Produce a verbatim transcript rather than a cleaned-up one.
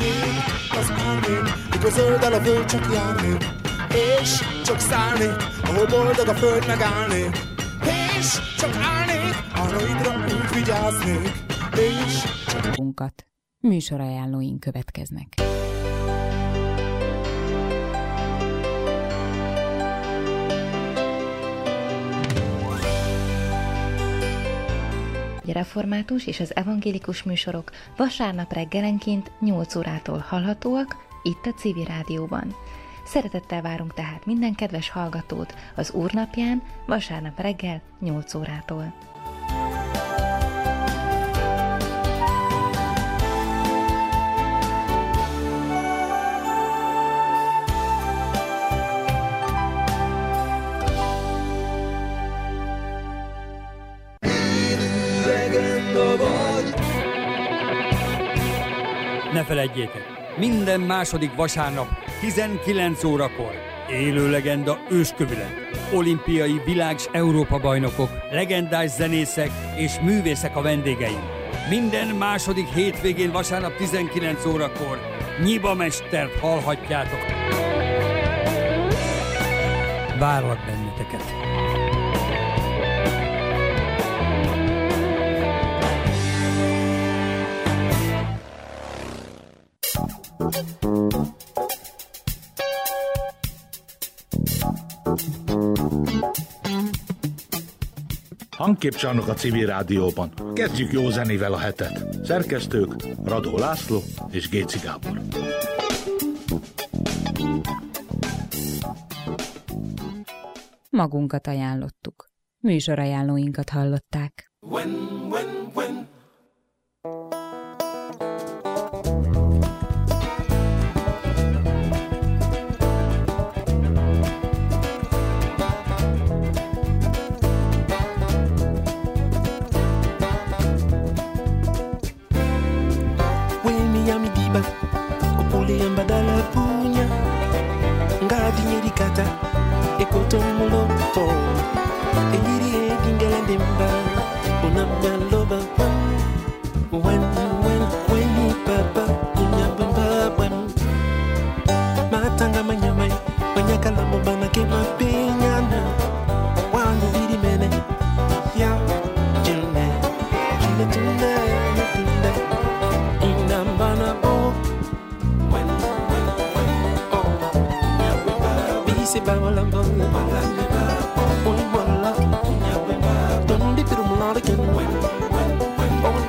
még az árnyék, mikor zöld el a föld, csak járnék, és csak szállnék, ahol boldog a föld megállnék, és csak állnék, arraidra úgy vigyáznék, és csak... Műsorajánlóink következnek. A református és az evangélikus műsorok vasárnap reggelenként nyolc órától hallhatóak itt a Civil Rádióban. Szeretettel várunk tehát minden kedves hallgatót az Úrnapján vasárnap reggel nyolc órától. Ne feledjétek, minden második vasárnap tizenkilenc órakor élő legenda őskövület, olimpiai világ- és Európa-bajnokok, legendás zenészek és művészek a vendégeim. Minden második hétvégén vasárnap tizenkilenc órakor Nyiba mestert hallhatjátok. Várlak benneteket! Hangképcsarnok a Civil Rádióban. Kezdjük jó zenével a hetet. Szerkesztők Radó László és Géci Gábor. Magunkat ajánlottuk. Műsorajánlóinkat hallották. When, when, when. Bang, bang, bang, bang.